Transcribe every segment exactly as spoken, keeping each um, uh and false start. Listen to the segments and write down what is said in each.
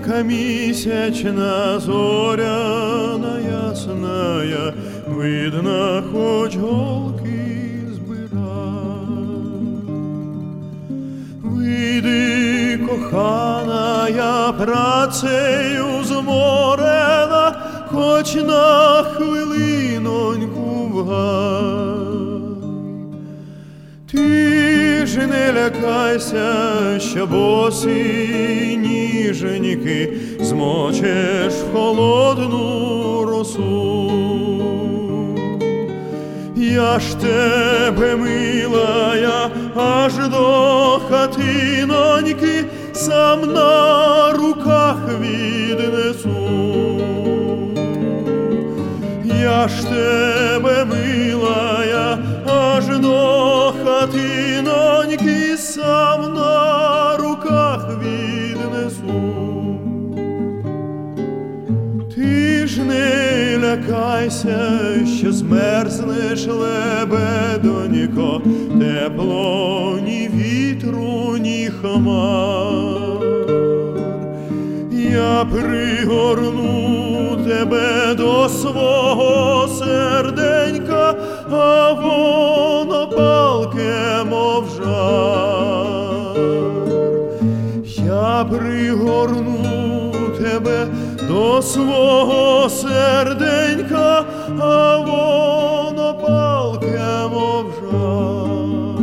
яка місячна зоряна ясная, видно, хоч голки збирай. Вийди, коханая, працею зморена, хоч на хвилиноньку в гай. Ти ж не лякайся, що босі ніженьки змочеш в холодну росу. Я ж тебе, милая, аж до хатиноньки сам на руках віднесу. Я ж тебе, милая, аж до хатиноньки сам на руках віднесу. Ти ж не лякайся, що змерзнеш, лебедонько, тепло ні вітру, ні хмар. Я пригорну тебе до свого серденька, а воно палке, мов жар. Я пригорну тебе до свого серденька, а воно палке, мов жар.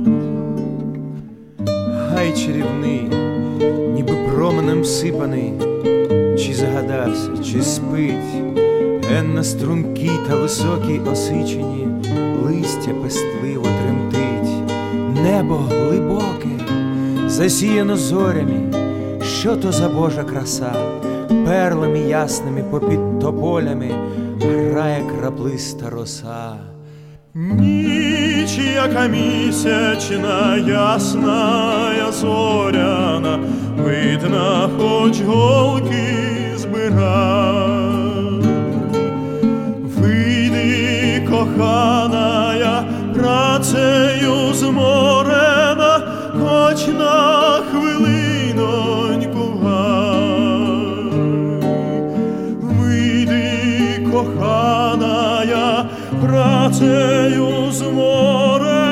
Гай чарівний, ніби променем сипаний, чи загадався, чи спить, ген на стрункій та високій осичині листя пестливо тремтить. Небо глибоке, засіяно зорями, що то за Божа краса, перлами ясними попід тополями грає краплиста роса. Ніч, яка місячна, ясная, зоряна, видно, хоч голки збирай. Вийди, коханая, працею зморена, хоч на хвилиноньку в гай. Вийди, коханая, працею зморена,